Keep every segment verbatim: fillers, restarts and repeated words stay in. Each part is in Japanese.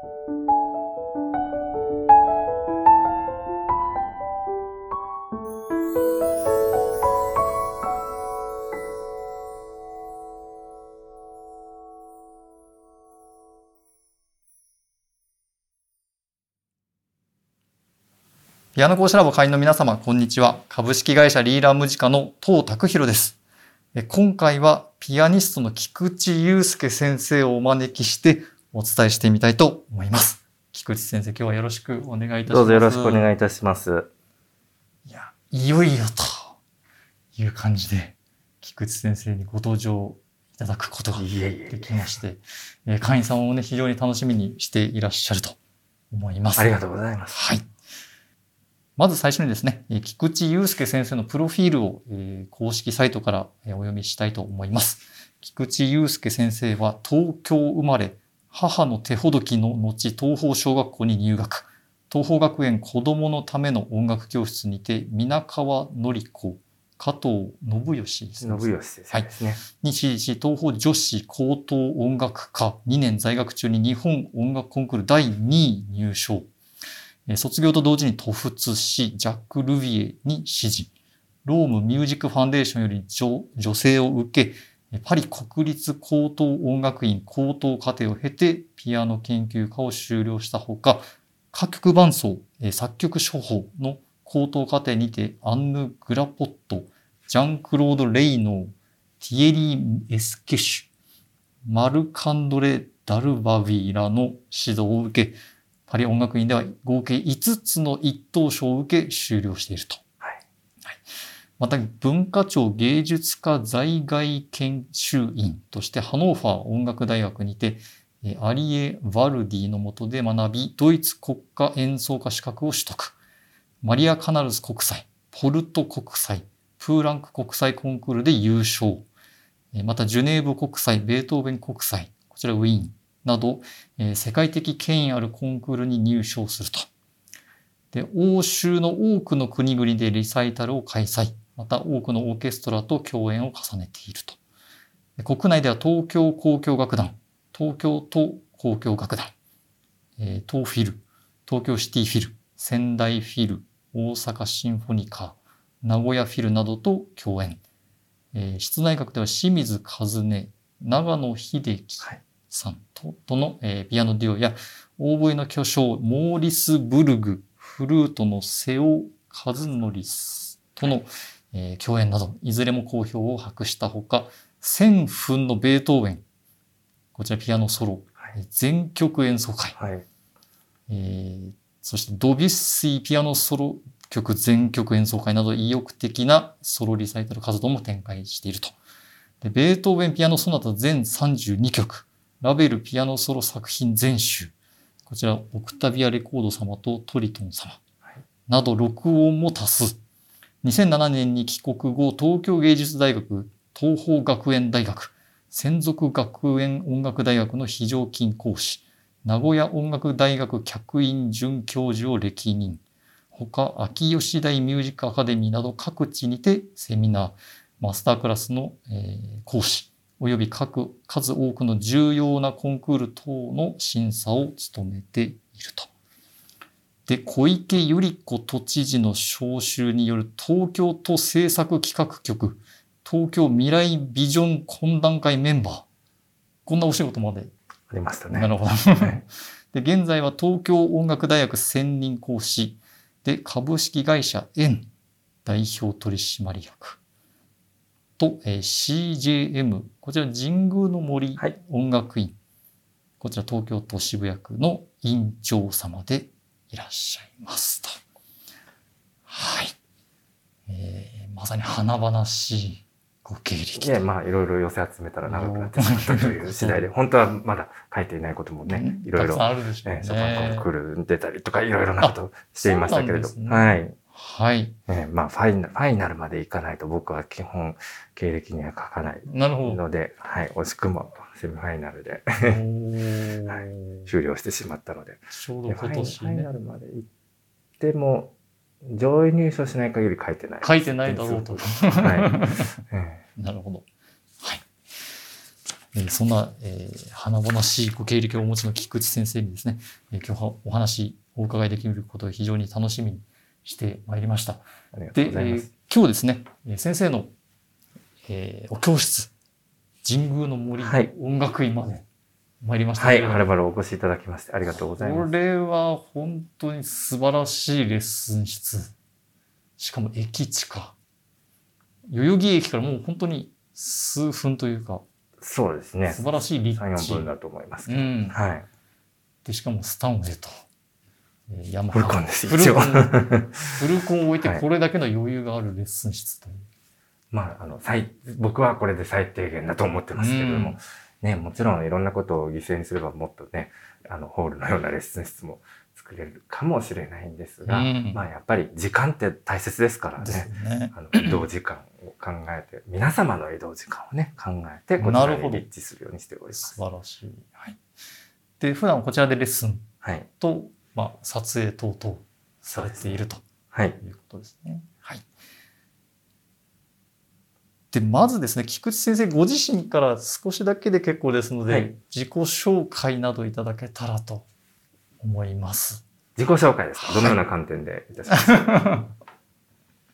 ピアノ講師ラボ会員の皆様、こんにちは。株式会社リーラームジカの東拓弘です。今回はピアニストの菊池雄介先生をお招きしてお伝えしてみたいと思います。菊池先生、今日はよろしくお願いいたします。 どうぞよろしくお願いいたします。 いや、いよいよという感じで、菊池先生にご登場いただくことができまして、いえいえ会員様もね、非常に楽しみにしていらっしゃると思います。 ありがとうございます。 はい。まず最初にですね、菊池雄介先生のプロフィールを公式サイトからお読みしたいと思います。菊池雄介先生は東京生まれ、母の手ほどきの後、東邦小学校に入学。東邦学園子どものための音楽教室にて、皆川典子、加藤信義ですね。 信義先生ですね。はい、 に師事し、東邦女子高等音楽科にねん在学中に日本音楽コンクールだいにい入賞。卒業と同時に渡仏し、ジャック・ルビエに師事。ロームミュージックファンデーションより助成を受け、パリ国立高等音楽院高等課程を経て、ピアノ研究科を修了したほか、歌曲伴奏、作曲処方の高等課程にて、アンヌ・グラポット、ジャンクロード・レイノー、ティエリー・エスケシュ、マルカンドレ・ダルバビーらの指導を受け、パリ音楽院では合計いつつの一等賞を受け修了していると。はいはい、また文化庁芸術家在外研修員としてハノーファー音楽大学にてアリエ・ヴァルディの下で学び、ドイツ国家演奏家資格を取得。マリア・カナルス国際、ポルト国際、プーランク国際コンクールで優勝。またジュネーブ国際、ベートーベン国際、こちらウィーンなど、えー、世界的権威あるコンクールに入賞すると。で、欧州の多くの国々でリサイタルを開催。また多くのオーケストラと共演を重ねていると。で、国内では東京交響楽団、東京都交響楽団、えー、東フィル、東京シティフィル、仙台フィル、大阪シンフォニカ、名古屋フィルなどと共演。えー、室内楽では清水和音、長野秀樹、はいさん と, との、えー、ピアノデュオやオーボエの巨匠モーリス・ブルグ、フルートの瀬尾和則との、えー、共演などいずれも好評を博したほか、千分のベートーベン、こちらピアノソロ、はい、全曲演奏会、はいえー、そしてドビュッシーピアノソロ曲全曲演奏会など意欲的なソロリサイタル活動も展開していると。で、ベートーベンピアノソナタ全さんじゅうにきょく、ラベルピアノソロ作品全集、こちらオクタビアレコード様とトリトン様など録音も多数。にせんななねんに帰国後、東京芸術大学、東邦学園大学、専属学園音楽大学の非常勤講師、名古屋音楽大学客員准教授を歴任。他、秋吉台ミュージックアカデミーなど各地にてセミナー、マスタークラスの、えー、講師、および各数多くの重要なコンクール等の審査を務めていると。で、小池百合子都知事の招集による東京都政策企画局、東京未来ビジョン懇談会メンバー。こんなお仕事まで。 ありましたね。 なるほど。で、現在は東京音楽大学専任講師で、株式会社円代表取締役。と、えー、シージェーエム、こちら神宮の森音楽院、はい、こちら東京都渋谷区の院長様でいらっしゃいますと。はい。えー、まさに華々しいご経歴。 ね、まあいろいろ寄せ集めたら長くなってしまったという次第で、本当はまだ書いていないこともね、いろいろ、 あるでしょうね。 ショパンコンクールに出たりとかいろいろなことをしていましたけれど、 ね、 はい。 はい。 えー、まあファイナル、ファイナルまでいかないと僕は基本経歴には書かないので、はい、惜しくもセミファイナルで、はい、終了してしまったので、 ちょうど今年、ね、 ファイナルまで行っても上位入賞しない限り書いてない。 書いてないだろうと。 はい。 なるほど。はい。 えー、そんな、えー、華々しいご経歴をお持ちの菊池先生にですね、えー、今日はお話お伺いできることを非常に楽しみにしてまいりました。 ありがとうございます。 で、えー、今日ですね、先生の、えー、お教室、神宮の森音楽院まで参りました。 はい、はるばるお越しいただきましてありがとうございます。 これは本当に素晴らしいレッスン室。しかも駅近。代々木駅からもう本当に数分というか。 そうですね。 素晴らしい立地。 さん、よんぷんだと思いますけど。 うん、 はい。 で、しかもスタンウェイと。 ヤマハ。フルコンです、 一応。フルコンを置いてこれだけの余裕があるレッスン室という。はい、 まあ、あの、最、僕はこれで最低限だと思ってますけれども、うん、ね、もちろんいろんなことを犠牲にすればもっとね、あの、ホールのようなレッスン室も作れるかもしれないんですが、うん、まあやっぱり時間って大切ですからね。ね、あの移動時間を考えて、皆様の移動時間をね、考えて、こちらに立地するようにしております。 素晴らしい。はい。で、普段こちらでレッスンと、はい、まあ、撮影等々されていると、はい、いうことですね。はい。で、まずですね、菊池先生ご自身から少しだけで結構ですので、はい、自己紹介などいただけたらと思います。 自己紹介ですか？どのような観点でいたしますか？はい、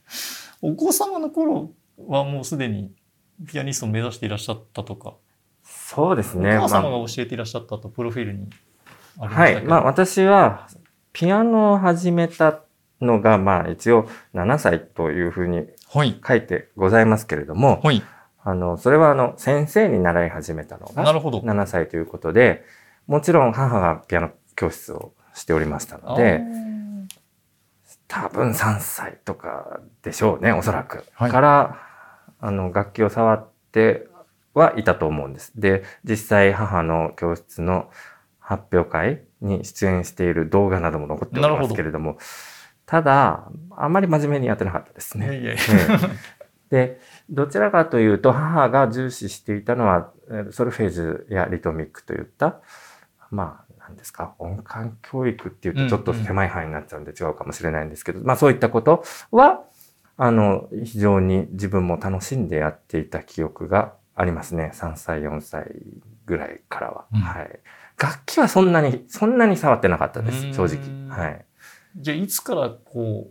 お子様の頃はもうすでにピアニストを目指していらっしゃったとか。 そうですね。 お母様が教えていらっしゃったと、プロフィールにありましたけど。 はい。まあ私はピアノを始めたのが、まあ一応ななさいというふうに書いてございますけれども、はい、あの、それはあの、先生に習い始めたのがななさいということで、もちろん母がピアノ教室をしておりましたので、多分さんさいとかでしょうね、おそらく。はい、から、あの、楽器を触ってはいたと思うんです。で、実際母の教室の発表会に出演している動画なども残っておりますけれども、ただ、あまり真面目にやってなかったですね。いやいやいやで、どちらかというと、母が重視していたのは、ソルフェージュやリトミックといった、まあ、何ですか、音感教育っていうとちょっと狭い範囲になっちゃうんで違うかもしれないんですけど、うんうん、まあそういったことは、あの、非常に自分も楽しんでやっていた記憶がありますね。さんさい、よんさいぐらいからは。うん、はい。楽器はそんなに、そんなに触ってなかったです、正直。はい。 じゃあ、いつからこう、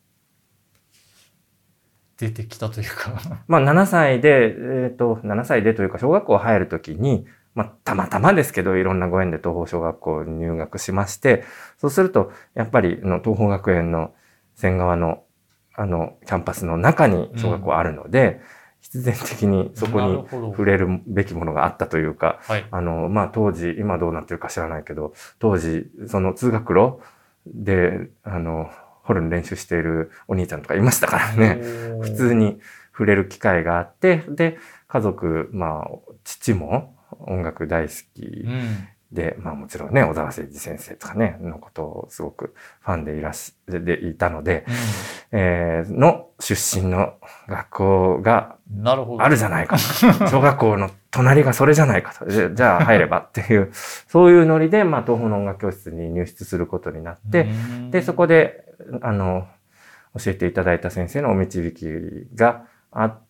出てきたというか。 まあ、ななさいで、えっと、ななさいでというか、小学校入るときに、まあ、たまたまですけど、いろんなご縁で東邦小学校に入学しまして、そうすると、やっぱり、の東邦学園の仙川の、あの、キャンパスの中に小学校あるので、うん必然的にそこに触れるべきものがあったというか、はい、あの、まあ、当時、今どうなってるか知らないけど、当時、その通学路で、あの、ホルン練習しているお兄ちゃんとかいましたからね、普通に触れる機会があって、で、家族、まあ、父も音楽大好きで、うん、まあもちろんね、小沢誠二先生とかね、のことをすごくファンでいらっしゃ、でいたので、うんえー、の出身の学校があるじゃないかと。小学校の隣がそれじゃないかと。じゃあ入ればっていう、そういうノリで、まあ、東邦の音楽教室に入室することになって、で、そこで、あの、教えていただいた先生のお導きがあって、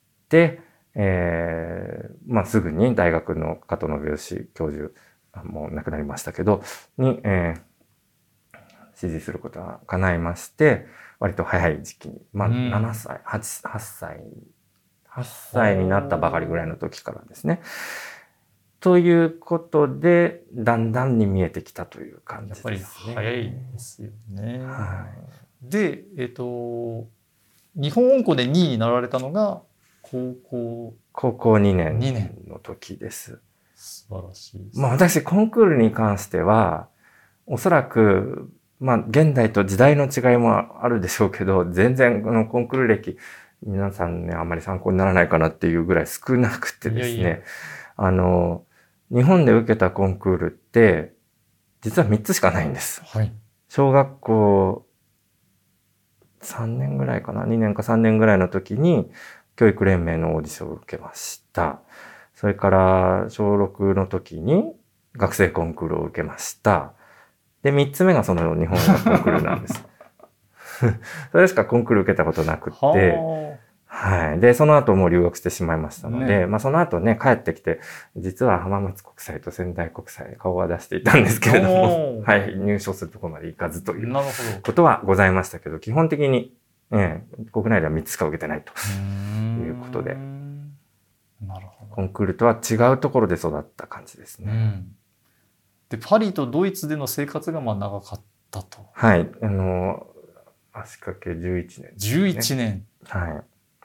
えー、まあ、すぐに大学の加藤信義教授、もう亡くなりましたけど、に、えー、指示することが叶いまして、割と早い時期に、まあ、ななさい、はち、はっさい、はっさいになったばかりぐらいの時からですね。ということで、だんだんに見えてきたという感じですね。やっぱり早いですよね。はい、で、えっと、日本音工でにいになられたのが、高校。 高校にねんの時です。 素晴らしいです。 まあ私、コンクールに関しては、おそらく、まあ、現代と時代の違いもあるでしょうけど、全然、このコンクール歴、皆さんね、あんまり参考にならないかなっていうぐらい少なくてですね、いやいやあの、日本で受けたコンクールって、実はみっつしかないんです。はい、小学校さんねんぐらいかな、にねんかさんねんぐらいの時に、教育連盟のオーディションを受けました。それから、しょうろくの時に学生コンクールを受けました。で、三つ目がその日本音楽コンクールなんです。それしかコンクール受けたことなくって、 はい。で、その後もう留学してしまいましたので、 ねまあその後ね、帰ってきて、実は浜松国際と仙台国際顔は出していたんですけれども、 おーはい。入賞するところまでいかずというなるほど。 ことはございましたけど、基本的に、ええ、国内ではみっつしか受けてないとうーんいうことで、 なるほど。 コンクールとは違うところで育った感じですね。 うん。で、パリとドイツでの生活がまあ長かったと。 はい。あの、足掛けじゅういちねん、 じゅういちねん。 はい。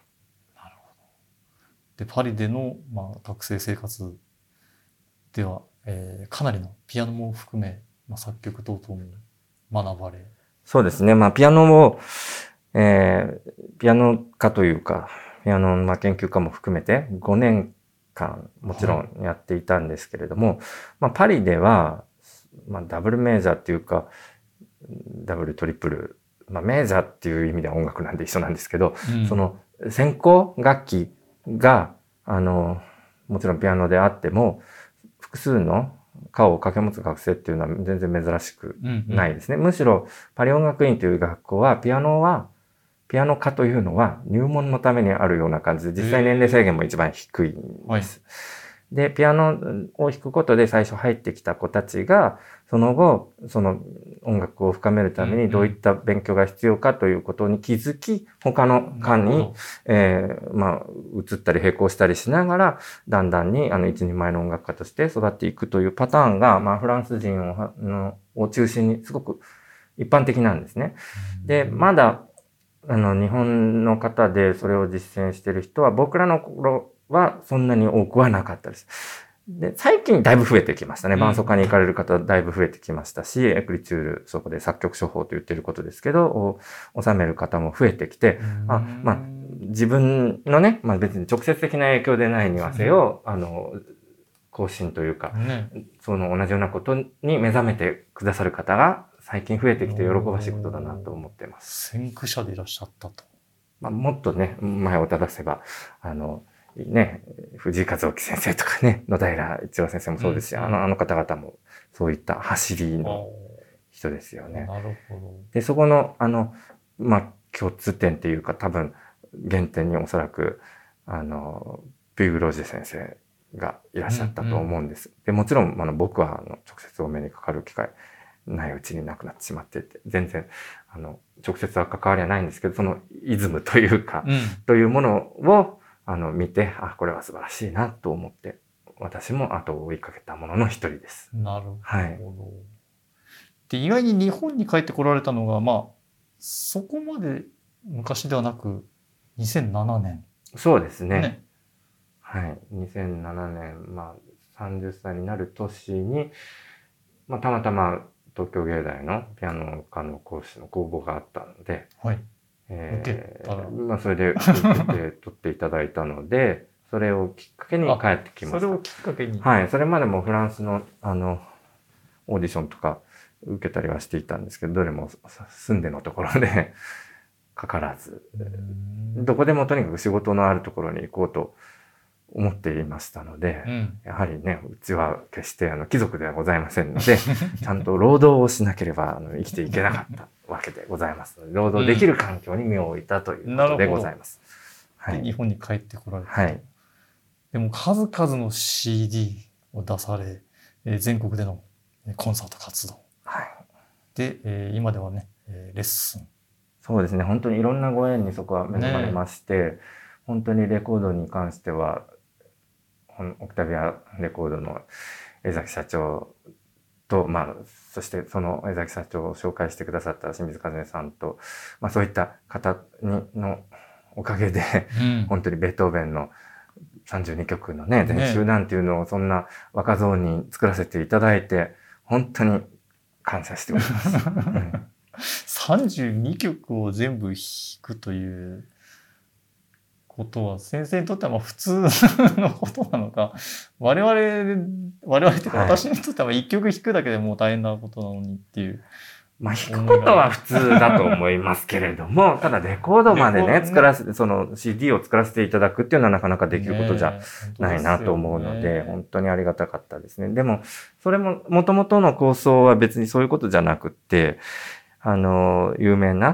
で、パリでの、まあ、学生生活では、えーかなりのピアノも含め、まあ、作曲等々も学ばれ。 そうですね。まあ、ピアノを、えー、ピアノ科というか、ピアノのまあ研究科も含めてごねんかんもちろんやっていたんですけれども、はい、まあ、パリでは、まあ、ダブルメジャーっていうか、ダブルトリプル、まあ、メジャーっていう意味では音楽なんで一緒なんですけど、うん、その専攻楽器が、あの、もちろんピアノであっても、複数の科を掛け持つ学生っていうのは全然珍しくないですね。うんうん、むしろ、パリ音楽院という学校は、ピアノは、ピアノ科というのは入門のためにあるような感じで、実際年齢制限も一番低いんです。はい、で、ピアノを弾くことで最初入ってきた子たちが、その後、その音楽を深めるためにどういった勉強が必要かということに気づき、他の科に、えー、まあ、移ったり並行したりしながら、だんだんに、あの、一人前の音楽家として育っていくというパターンが、まあ、フランス人を、のを中心にすごく一般的なんですね。で、まだ、あの、日本の方でそれを実践している人は、僕らの頃はそんなに多くはなかったです。で、最近だいぶ増えてきましたね。伴奏科に行かれる方だいぶ増えてきましたし、エクリチュール、そこで作曲処方と言ってることですけど、収める方も増えてきて、あ、まあ、自分のね、まあ別に直接的な影響でないにはせよ、あの、更新というか、ね、その同じようなことに目覚めてくださる方が最近増えてきて喜ばしいことだなと思っています。 先駆者でいらっしゃったと。 まあ、もっとね、前を正せば、あの、ね、藤井和興先生とかね、野平一郎先生もそうですし、うん、あの、あの方々もそういった走りの人ですよね。 なるほど。 で、そこの、あの、まあ、共通点っていうか多分、原点におそらく、あの、ビューグ・ロージェ先生がいらっしゃったと思うんです。うんうん、で、もちろん、あの、僕は、あの、直接お目にかかる機会ないうちに亡くなってしまっていて、全然、あの、直接は関わりはないんですけど、そのイズムというか、うん、というものを、あの、見て、あ、これは素晴らしいなと思って、私も後を追いかけたものの一人です。 なるほど。 はい。 で、意外に日本に帰ってこられたのが、まあ、そこまで昔ではなく、にせんななねん。 そうですね。ね、はい。にせんななねん、まあ、さんじゅっさいになる年に、まあ、たまたま東京芸大のピアノ科の講師の公募があったので、 はい。 えー、まあ、それで受けて取っていただいたので、それをきっかけに帰ってきました。 それをきっかけに。 はい。それまでもフランスの、あの、オーディションとか受けたりはしていたんですけど、どれも住んでのところでかからず、どこでもとにかく仕事のあるところに行こうと思っていましたので、うん、やはりね、うちは決してあの貴族ではございませんので、ちゃんと労働をしなければあの生きていけなかったわけでございますので、労働できる環境に身を置いたということでございます。 うん、はい、日本に帰ってこられた。 はい。 でも数々の シーディー を出され、えー、全国でのコンサート活動。 はい。 で、えー、今ではね、えー、レッスン。 そうですね。本当にいろんなご縁にそこは恵まれまして、ね、本当にレコードに関しては、オクタビアレコードの江崎社長と、まあ、そしてその江崎社長を紹介してくださった清水和音さんと、まあそういった方にのおかげで、うん、本当にベートーベンのさんじゅうにきょくのね、全集団っていうのをそんな若造に作らせていただいて、本当に感謝しております。うん、 さんじゅうにきょくを全部弾くということは先生にとってはまあ普通のことなのか、我々、我々っていうか私にとってはいっきょく弾くだけでもう大変なことなのにっていう。 まあ弾くことは普通だと思いますけれども、ただレコードまでね、作らせて、その シーディー を作らせていただくっていうのはなかなかできることじゃないなと思うので、本当にありがたかったですね。でも、それも元々の構想は別にそういうことじゃなくって、あの、有名な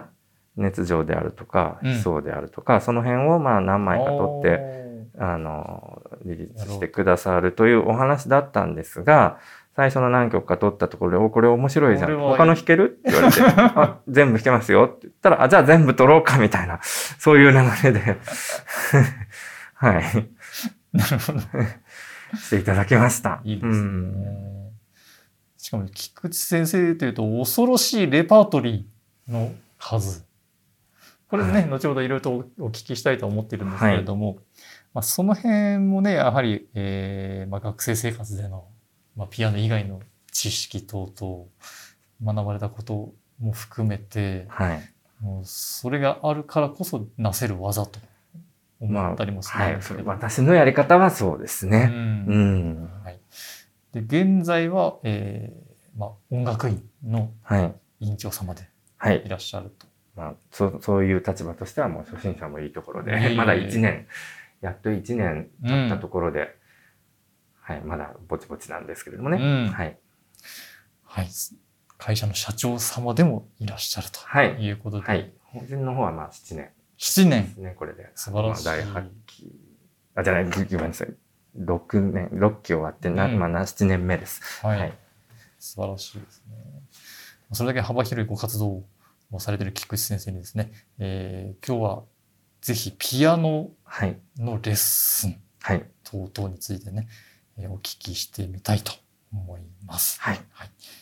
熱情であるとか、 うん悲壮であるとか、その辺をまあ何枚か撮って、 て、 あの、リリースしてくださるというお話だったんですが、最初の何曲か撮ったところで、お、これ面白いじゃん。 これはいい他の弾けるって言われて、あ、全部弾けますよって言ったら、あ、じゃあ全部撮ろうかみたいな、そういう流れで、はい。 なるほど。 していただきました。 いいですね。 うんしかも、菊池先生というと、恐ろしいレパートリーの数。これね、 はい後ほどいろいろとお聞きしたいと思っているんですけれども、まあ、その辺もね、やはり、えーまあ、学生生活での、まあ、ピアノ以外の知識等々、学ばれたことも含めて、 はい。 もうそれがあるからこそなせる技と思ったりもするんはい。 ですけど。 私のやり方はそうですうね。 んうん。 はい、で現在は、えーまあ、音楽院のはい。 院長様ではいい。らっしゃると。 まあ、そう、そういう立場としてはもう初心者もいいところで、 いえいえまだいちねん、やっといちねん経ったところで、はい、まだぼちぼちなんですけれどもね。 うんはい。 はい、会社の社長様でもいらっしゃるとはい。 いうことで、 はい。法人の方はまあななねんでしちねんすね、これで。 素晴らしいまあだいはちき。あ、じゃない、ごめんなさい。ろくねん、ろっき終わってな、 うんまあななねんめです。 はい、 はい。 素晴らしいですね。それだけ幅広いご活動をされている菊池先生にですね、えー今日はぜひピアノはい。 のレッスンはい。 等々についてね、えーお聞きしてみたいと思います。 はい。 はい